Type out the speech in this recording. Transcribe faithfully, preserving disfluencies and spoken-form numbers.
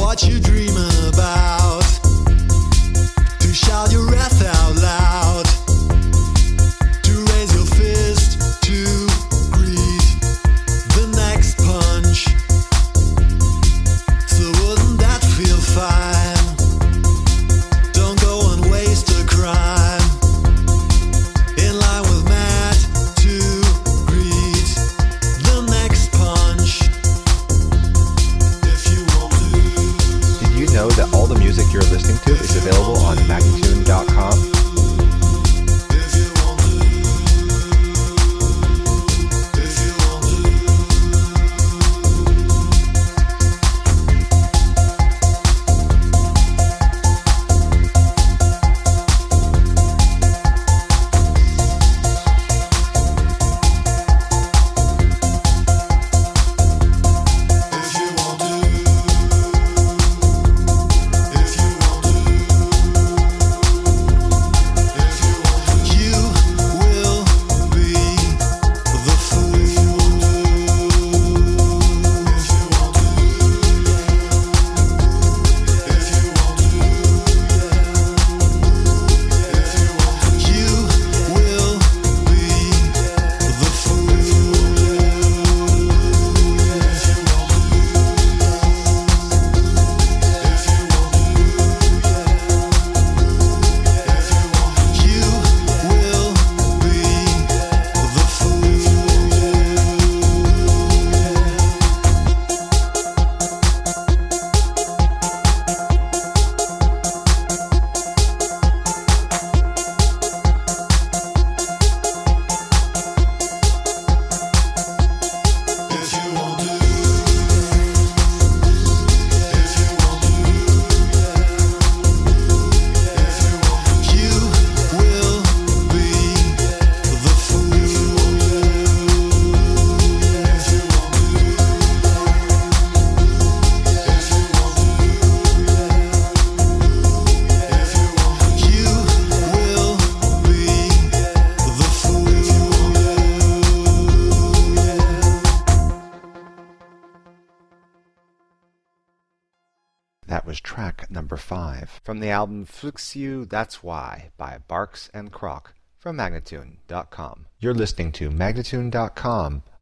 what you dream about, to shout your wrath out loud, to raise your fist, to greet the next punch. So wouldn't that feel fine? Don't go and waste a crime. In line with Matt to greet the next punch. If you want to. Did you know that all the music you're listening to is available on magnatune dot com? If you want to. If you want to. If you want to. If you want to. If you want to. You will be the fool. If you want to. If you want to. If you want to. If you want to. You will be the fool. If you want to. If you want to. If you want to. You will be the fool. If you want to. If you want to. If you want to. You will be the fool. If you want to. If you want to. If you want to. If you want to. You will be the fool. If you want to. That was track number five from the album Flux You, That's Why by Barks and Croc from magnatune dot com. You're listening to magnatune dot com,